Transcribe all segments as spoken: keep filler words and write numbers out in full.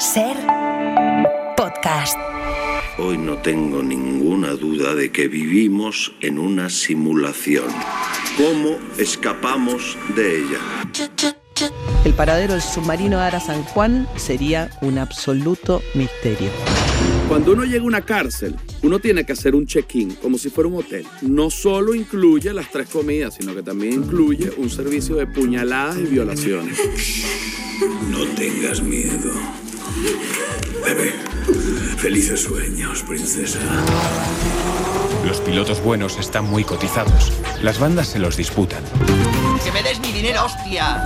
Ser podcast. Hoy no tengo ninguna duda de que vivimos en una simulación. ¿Cómo escapamos de ella? El paradero del submarino Ara San Juan sería un absoluto misterio. Cuando uno llega a una cárcel, uno tiene que hacer un check-in, como si fuera un hotel. No solo incluye las tres comidas, sino que también incluye un servicio de puñaladas y violaciones. No tengas miedo. Bebé, felices sueños, princesa. Los pilotos buenos están muy cotizados. Las bandas se los disputan. ¡Que me des mi dinero, hostia!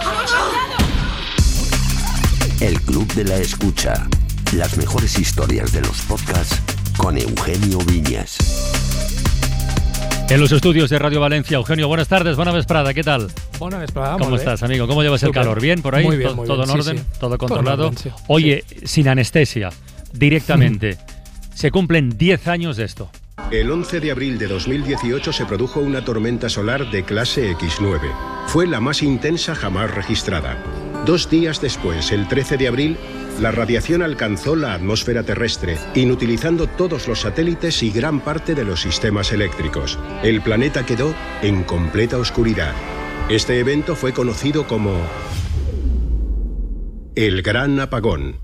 El Club de la Escucha. Las mejores historias de los podcasts con Eugenio Viñas. En los estudios de Radio Valencia, Eugenio, buenas tardes, buena vesprada, ¿qué tal? Buena vesprada. ¿Cómo estás, amigo? ¿Cómo llevas el calor? ¿Bien por ahí? Muy bien, muy ¿Todo bien. en orden? Sí, sí. ¿Todo controlado? Todo en orden, sí. Oye, sí. Sin anestesia, directamente, se cumplen diez años de esto. El once de abril de dos mil dieciocho se produjo una tormenta solar de clase equis nueve. Fue la más intensa jamás registrada. Dos días después, el trece de abril, la radiación alcanzó la atmósfera terrestre, inutilizando todos los satélites y gran parte de los sistemas eléctricos. El planeta quedó en completa oscuridad. Este evento fue conocido como el Gran Apagón.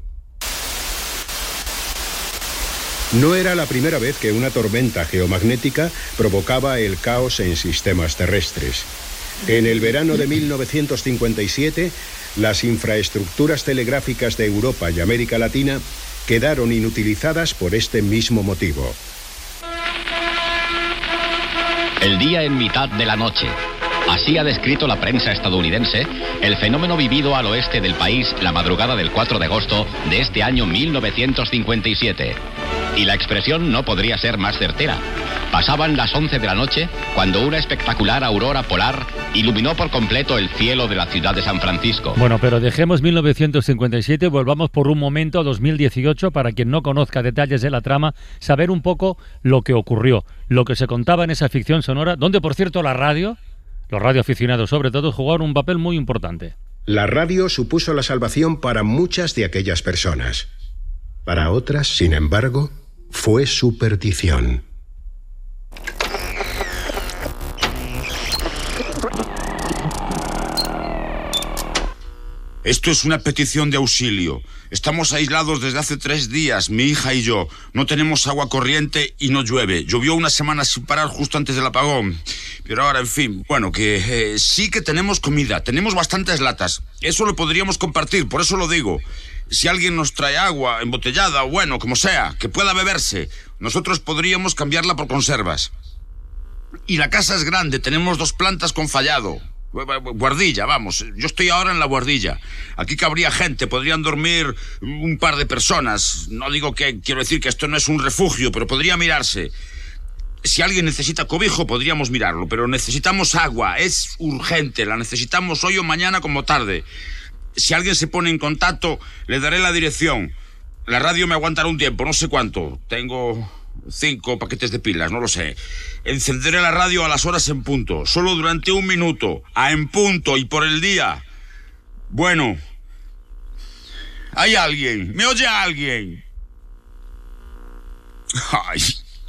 No era la primera vez que una tormenta geomagnética provocaba el caos en sistemas terrestres. En el verano de mil novecientos cincuenta y siete, las infraestructuras telegráficas de Europa y América Latina quedaron inutilizadas por este mismo motivo. El día en mitad de la noche. Así ha descrito la prensa estadounidense el fenómeno vivido al oeste del país la madrugada del cuatro de agosto de este año mil novecientos cincuenta y siete. Y la expresión no podría ser más certera. Pasaban las once de la noche cuando una espectacular aurora polar iluminó por completo el cielo de la ciudad de San Francisco. Bueno, pero dejemos mil novecientos cincuenta y siete, volvamos por un momento a dos mil dieciocho para quien no conozca detalles de la trama, saber un poco lo que ocurrió, lo que se contaba en esa ficción sonora, donde por cierto la radio, los radioaficionados sobre todo, jugaron un papel muy importante. La radio supuso la salvación para muchas de aquellas personas. Para otras, sin embargo, fue su perdición. Esto es una petición de auxilio. Estamos aislados desde hace tres días, mi hija y yo. No tenemos agua corriente y no llueve. Llovió una semana sin parar justo antes del apagón. Pero ahora, en fin, bueno, que eh, sí que tenemos comida. Tenemos bastantes latas. Eso lo podríamos compartir, por eso lo digo. Si alguien nos trae agua embotellada o bueno, como sea, que pueda beberse, nosotros podríamos cambiarla por conservas. Y la casa es grande, tenemos dos plantas con fallado. Guardilla, vamos, yo estoy ahora en la guardilla. Aquí cabría gente, podrían dormir un par de personas. No digo que, quiero decir que esto no es un refugio, pero podría mirarse. Si alguien necesita cobijo, podríamos mirarlo, pero necesitamos agua, es urgente, la necesitamos hoy o mañana como tarde. Si alguien se pone en contacto, le daré la dirección. La radio me aguantará un tiempo, no sé cuánto. Tengo cinco paquetes de pilas, no lo sé. Encenderé la radio a las horas en punto, solo durante un minuto, a en punto y por el día. Bueno, ¿hay alguien? ¿Me oye alguien? Ay...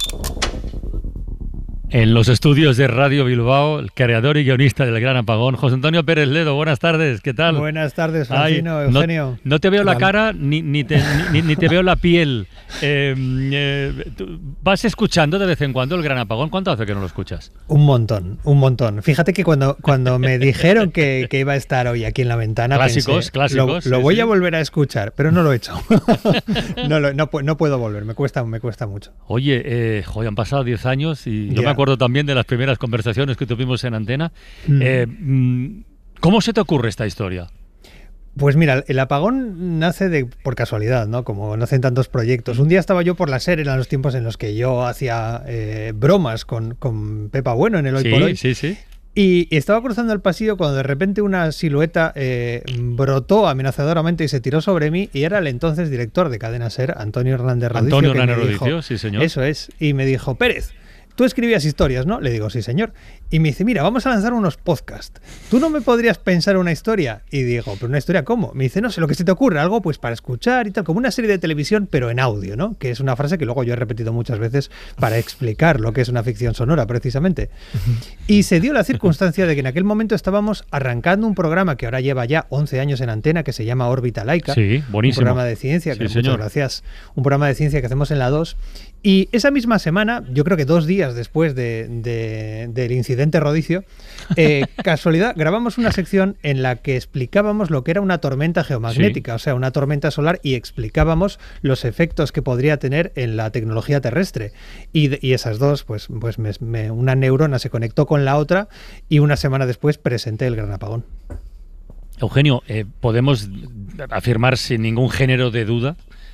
En los estudios de Radio Bilbao, el creador y guionista del Gran Apagón, José Antonio Pérez Ledo. Buenas tardes, ¿qué tal? Buenas tardes, Francino, Eugenio. No, no te veo la cara ni, ni, te, ni, ni te veo la piel. Eh, eh, ¿Vas escuchando de vez en cuando el Gran Apagón? ¿Cuánto hace que no lo escuchas? Un montón, un montón. Fíjate que cuando, cuando me dijeron que, que iba a estar hoy aquí en la ventana, clásicos, pensé, clásicos. Lo, lo sí, voy sí. a volver a escuchar, pero no lo he hecho. no, lo, no, no puedo volver, me cuesta, me cuesta mucho. Oye, eh, joder, han pasado diez años y yo yeah. me acuerdo también de las primeras conversaciones que tuvimos en antena. Mm. Eh, ¿Cómo se te ocurre esta historia? Pues mira, el apagón nace de, por casualidad, ¿no? Como nacen tantos proyectos. Un día estaba yo por la SER, eran los tiempos en los que yo hacía eh, bromas con, con Pepa Bueno en el Hoy sí, por Hoy. Sí, sí. Y estaba cruzando el pasillo cuando de repente una silueta eh, brotó amenazadoramente y se tiró sobre mí, y era el entonces director de Cadena SER, Antonio Hernández Rodicio. Antonio Hernández Rodicio, sí señor. Eso es. Y me dijo, Pérez, tú escribías historias, ¿no? Le digo, sí, señor. Y me dice, mira, vamos a lanzar unos podcasts. ¿Tú no me podrías pensar una historia? Y digo, ¿pero una historia cómo? Me dice, no sé, lo que se te ocurre, algo pues para escuchar y tal, como una serie de televisión, pero en audio, ¿no? Que es una frase que luego yo he repetido muchas veces para explicar lo que es una ficción sonora, precisamente. Y se dio la circunstancia de que en aquel momento estábamos arrancando un programa que ahora lleva ya once años en antena, que se llama Órbita Laica. Sí, buenísimo. Un programa de ciencia, sí, que señor. muchas gracias. Un programa de ciencia que hacemos en la dos. Y esa misma semana, yo creo que dos días después de, de, del incidente rodicio, eh, casualidad, grabamos una sección en la que explicábamos lo que era una tormenta geomagnética, sí. o sea, una tormenta solar, y explicábamos los efectos que podría tener en la tecnología terrestre. Y, y esas dos, pues, pues me, me, una neurona se conectó con la otra y una semana después presenté el Gran Apagón. Eugenio, eh, podemos afirmar sin ningún género de duda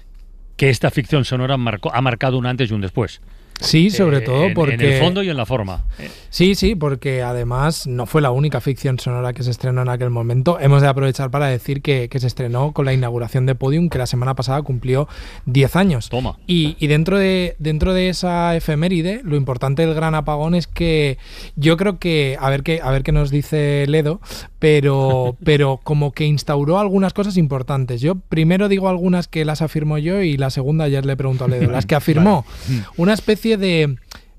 que esta ficción sonora marcó, ha marcado un antes y un después. Sí, sobre eh, todo porque... En el fondo y en la forma. Sí, sí, porque además no fue la única ficción sonora que se estrenó en aquel momento. Hemos de aprovechar para decir que, que se estrenó con la inauguración de Podium, que la semana pasada cumplió diez años. Toma. Y, y dentro, de, dentro de esa efeméride, lo importante del Gran Apagón es que yo creo que, a ver qué, a ver qué nos dice Ledo, pero, pero como que instauró algunas cosas importantes. Yo primero digo algunas que las afirmo yo y la segunda ayer le pregunto a Ledo. Las que afirmó, vale. Una especie de,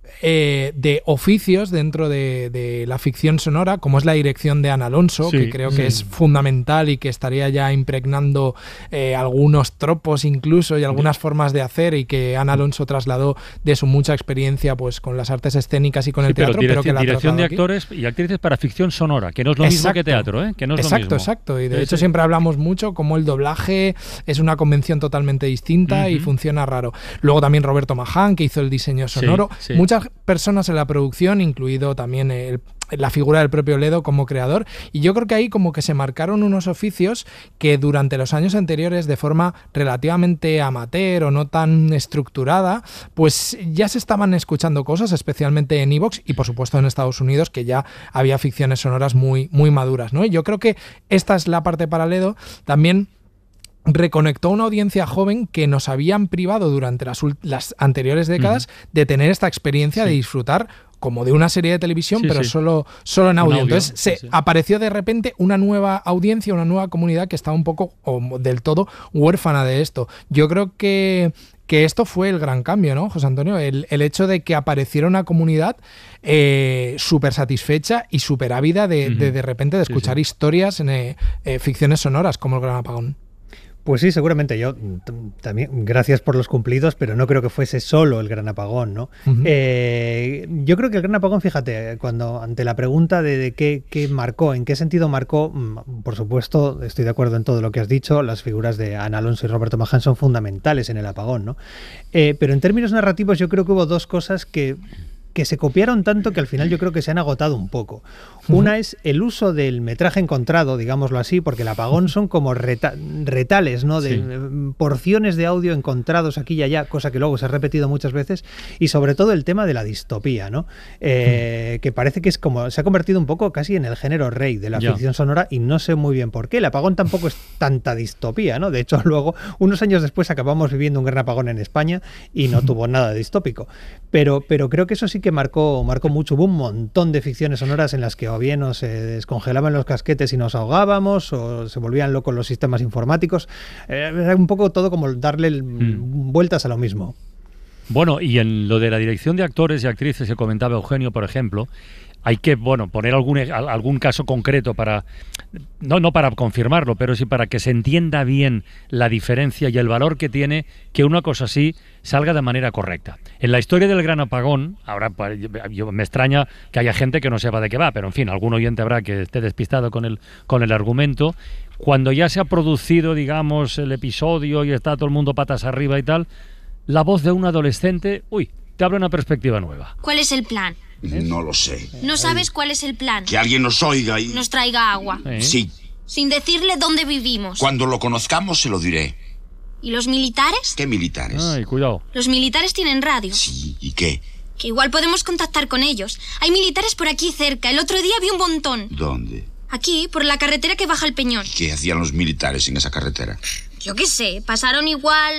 eh, de oficios dentro de, de la ficción sonora, como es la dirección de Ana Alonso, sí, que creo sí. que es fundamental y que estaría ya impregnando eh, algunos tropos incluso y algunas formas de hacer, y que Ana Alonso trasladó de su mucha experiencia pues con las artes escénicas y con sí, el teatro, pero, pero que la dirección de aquí. actores y actrices para ficción sonora, que no es lo exacto. mismo que teatro, ¿eh? Que no es exacto, lo mismo. exacto, y de sí, hecho sí. siempre hablamos mucho como el doblaje es una convención totalmente distinta uh-huh. y funciona raro. Luego también Roberto Maján, que hizo el diseño sonoro. Sí, sí. Muchas personas en la producción, incluido también el, la figura del propio Ledo como creador, y yo creo que ahí como que se marcaron unos oficios que durante los años anteriores, de forma relativamente amateur o no tan estructurada, pues ya se estaban escuchando cosas, especialmente en iVoox y por supuesto en Estados Unidos, que ya había ficciones sonoras muy, muy maduras, ¿no? Y yo creo que esta es la parte para Ledo. También reconectó a una audiencia joven que nos habían privado durante las, las anteriores décadas uh-huh. de tener esta experiencia sí. de disfrutar como de una serie de televisión, sí, pero sí. Solo, solo en audio. audio. Entonces se sí, sí. apareció de repente una nueva audiencia, una nueva comunidad que estaba un poco o del todo huérfana de esto. Yo creo que que esto fue el gran cambio, ¿no, José Antonio? El, el hecho de que apareciera una comunidad eh, súper satisfecha y súper ávida de, uh-huh. de de repente de escuchar sí, sí. historias en eh, eh, ficciones sonoras como el Gran Apagón. Pues sí, seguramente. Yo también, gracias por los cumplidos, pero no creo que fuese solo el Gran Apagón, ¿no? Uh-huh. Eh, yo creo que el Gran Apagón, fíjate, cuando ante la pregunta de, de qué, qué marcó, en qué sentido marcó, por supuesto, estoy de acuerdo en todo lo que has dicho, las figuras de Ana Alonso y Roberto Maján son fundamentales en el apagón, ¿no? Eh, pero en términos narrativos yo creo que hubo dos cosas que... que se copiaron tanto que al final yo creo que se han agotado un poco. Una es el uso del metraje encontrado, digámoslo así, porque el apagón son como reta retales, ¿no? De sí. porciones de audio encontrados aquí y allá, cosa que luego se ha repetido muchas veces, y sobre todo el tema de la distopía, ¿no? Eh, que parece que es como se ha convertido un poco casi en el género rey de la ya. ficción sonora, y no sé muy bien por qué. El apagón tampoco es tanta distopía, ¿no? De hecho, luego, unos años después, acabamos viviendo un gran apagón en España y no tuvo nada de distópico. Pero, pero creo que eso sí que marcó, marcó mucho. Hubo un montón de ficciones sonoras en las que o bien nos se descongelaban los casquetes y nos ahogábamos, o se volvían locos los sistemas informáticos. Eh, era un poco todo como darle mm. vueltas a lo mismo. Bueno, y en lo de la dirección de actores y actrices que comentaba Eugenio, por ejemplo, hay que, bueno, poner algún, algún caso concreto para, no, no para confirmarlo, pero sí para que se entienda bien la diferencia y el valor que tiene que una cosa así salga de manera correcta. En la historia del Gran Apagón, ahora yo, me extraña que haya gente que no sepa de qué va, pero en fin, algún oyente habrá que esté despistado con el, con el argumento. Cuando ya se ha producido, digamos, el episodio y está todo el mundo patas arriba y tal, la voz de un adolescente, uy, te abre una perspectiva nueva. ¿Cuál es el plan? No lo sé. ¿No sabes cuál es el plan? Que alguien nos oiga y... Nos traiga agua. ¿Eh? Sí. Sin decirle dónde vivimos. Cuando lo conozcamos se lo diré. ¿Y los militares? ¿Qué militares? Ay, cuidado. Los militares tienen radio. Sí, ¿y qué? Que igual podemos contactar con ellos. Hay militares por aquí cerca. El otro día vi un montón. ¿Dónde? Aquí, por la carretera que baja al Peñón. ¿Qué hacían los militares en esa carretera? Yo qué sé, pasaron igual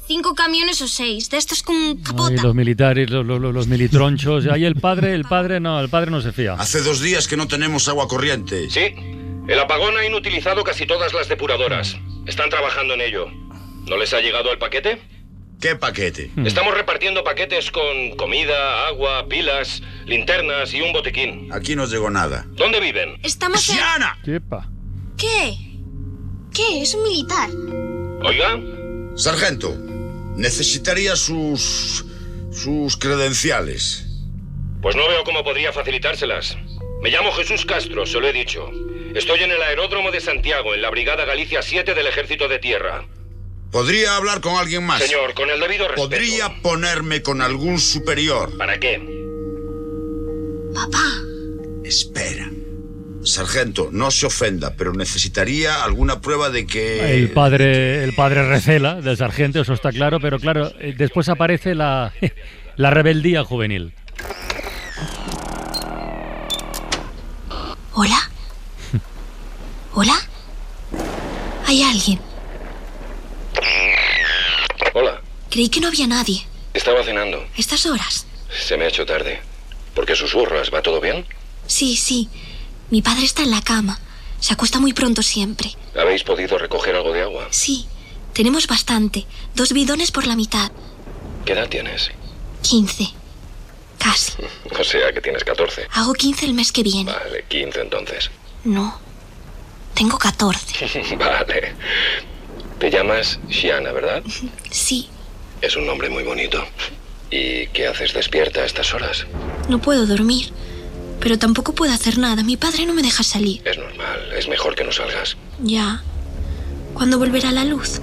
Cinco camiones o seis, de estos con capota. Ay, los militares, los, los, los militronchos. Ahí el padre, el padre no, el padre no se fía. Hace dos días que no tenemos agua corriente. Sí, el apagón ha inutilizado casi todas las depuradoras. Están trabajando en ello. ¿No les ha llegado el paquete? ¿Qué paquete? Estamos repartiendo paquetes con comida, agua, pilas, linternas y un botiquín. Aquí no llegó nada. ¿Dónde viven? Estamos en... ¡Xiana! Epa. ¿Qué? ¿Qué? Es un militar. Oiga. Sargento, necesitaría sus... sus credenciales. Pues no veo cómo podría facilitárselas. Me llamo Jesús Castro, se lo he dicho. Estoy en el aeródromo de Santiago, en la Brigada Galicia siete del Ejército de Tierra. ¿Podría hablar con alguien más? Señor, con el debido respeto. ¿Podría ponerme con algún superior? ¿Para qué? Papá. Espera. Sargento, no se ofenda, pero necesitaría alguna prueba de que... El padre, el padre recela del sargento, eso está claro, pero claro, después aparece la, la rebeldía juvenil. ¿Hola? ¿Hola? ¿Hay alguien? Hola. Creí que no había nadie. Estaba cenando. ¿Estas horas? Se me ha hecho tarde. ¿Por qué susurras? ¿Va todo bien? Sí, sí. Mi padre está en la cama. Se acuesta muy pronto siempre. ¿Habéis podido recoger algo de agua? Sí. Tenemos bastante. Dos bidones por la mitad. ¿Qué edad tienes? Quince. Casi. O sea que tienes catorce. Hago quince el mes que viene. Vale, quince entonces. No. Tengo catorce. Vale. Te llamas Xiana, ¿verdad? Sí. Es un nombre muy bonito. ¿Y qué haces despierta a estas horas? No puedo dormir. Pero tampoco puedo hacer nada. Mi padre no me deja salir. Es normal. Es mejor que no salgas. Ya. ¿Cuándo volverá la luz?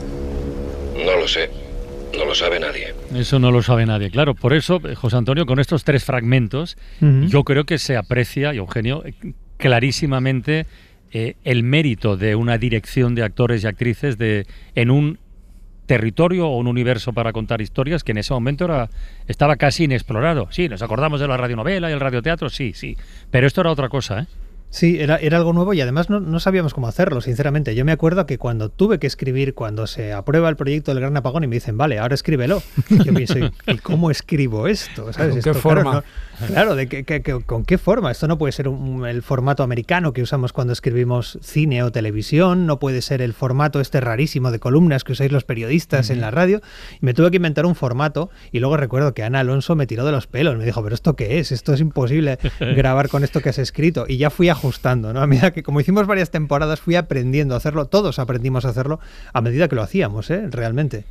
No lo sé. No lo sabe nadie. Eso no lo sabe nadie, claro. Por eso, José Antonio, con estos tres fragmentos, uh-huh. yo creo que se aprecia, y Eugenio, clarísimamente eh, el mérito de una dirección de actores y actrices de en un territorio o un universo para contar historias que en ese momento era estaba casi inexplorado. Sí, nos acordamos de la radionovela y el radioteatro, sí, sí. Pero esto era otra cosa, ¿eh? Sí, era, era algo nuevo y además no, no sabíamos cómo hacerlo, sinceramente. Yo me acuerdo que cuando tuve que escribir, cuando se aprueba el proyecto del Gran Apagón y me dicen, vale, ahora escríbelo. Yo pienso, ¿y cómo escribo esto? ¿Sabes? ¿Con esto, qué forma? Claro, no, claro de que, que, que, ¿con qué forma? Esto no puede ser un, el formato americano que usamos cuando escribimos cine o televisión, no puede ser el formato este rarísimo de columnas que usáis los periodistas uh-huh. en la radio. Y me tuve que inventar un formato y luego recuerdo que Ana Alonso me tiró de los pelos, me dijo, ¿pero esto qué es? Esto es imposible grabar con esto que has escrito. Y ya fui ajustando, ¿no? A medida que, como hicimos varias temporadas, fui aprendiendo a hacerlo, todos aprendimos a hacerlo a medida que lo hacíamos, ¿eh? Realmente.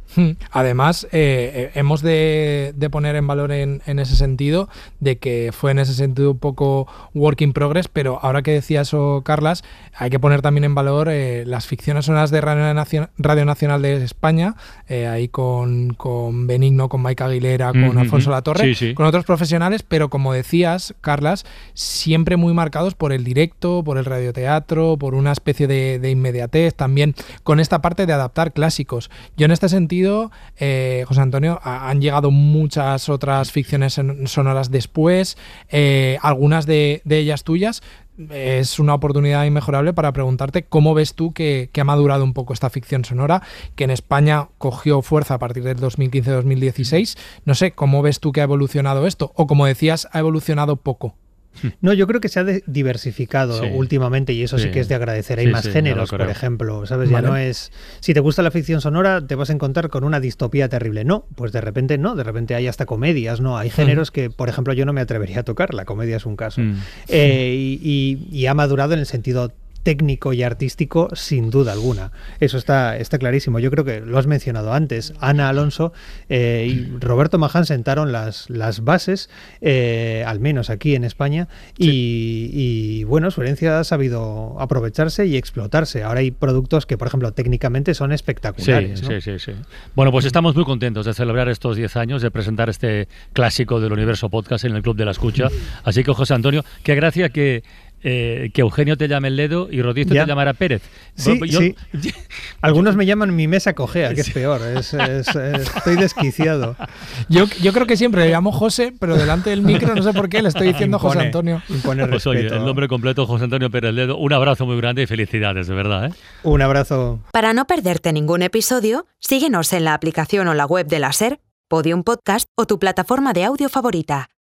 Además, eh, hemos de, de poner en valor en, en ese sentido, de que fue en ese sentido un poco work in progress, pero ahora que decía eso, Carlas, hay que poner también en valor eh, las ficciones sonoras de Radio, Nacion- Radio Nacional de España, eh, ahí con, con Benigno, con Mike Aguilera, con mm-hmm. Alfonso Latorre, sí, sí. con otros profesionales, pero como decías, Carlas, siempre muy marcados por el directo, por el radioteatro, por una especie de, de inmediatez, también con esta parte de adaptar clásicos. Yo en este sentido Eh, José Antonio, a, han llegado muchas otras ficciones sonoras después, eh, algunas de, de ellas tuyas. Es una oportunidad inmejorable para preguntarte cómo ves tú que, que ha madurado un poco esta ficción sonora, que en España cogió fuerza a partir del dos mil quince dos mil dieciséis. No sé, ¿cómo ves tú que ha evolucionado esto? O como decías, ha evolucionado poco. No, yo creo que se ha diversificado sí. últimamente y eso sí. sí que es de agradecer. Hay sí, más sí, géneros, por ejemplo, ¿sabes? Vale. Ya no es... Si te gusta la ficción sonora, te vas a encontrar con una distopía terrible. No, pues de repente no, de repente hay hasta comedias, ¿no? Hay géneros mm. que, por ejemplo, yo no me atrevería a tocar. La comedia es un caso. Mm. Eh, y, y, y ha madurado en el sentido técnico y artístico, sin duda alguna. Eso está, está clarísimo. Yo creo que lo has mencionado antes. Ana Alonso eh, y Roberto Maján sentaron las, las bases, eh, al menos aquí en España, sí. y, y bueno, su herencia ha sabido aprovecharse y explotarse. Ahora hay productos que, por ejemplo, técnicamente son espectaculares. Sí, ¿no? sí, sí, sí. Bueno, pues estamos muy contentos de celebrar estos diez años, de presentar este clásico del Universo Podcast en el Club de la Escucha. Así que, José Antonio, qué gracia que eh, que Eugenio te llame el Ledo y Rodicio te llamará Pérez. Sí, yo, sí. Algunos me llaman mi mesa cojea, que es peor. Es, es, es, estoy desquiciado. Yo, yo creo que siempre le llamo José, pero delante del micro no sé por qué le estoy diciendo impone, José Antonio. Impone pues oye, el nombre completo José Antonio Pérez Ledo. Un abrazo muy grande y felicidades, de verdad. ¿eh? Un abrazo. Para no perderte ningún episodio, síguenos en la aplicación o la web de la SER, Podium Podcast o tu plataforma de audio favorita.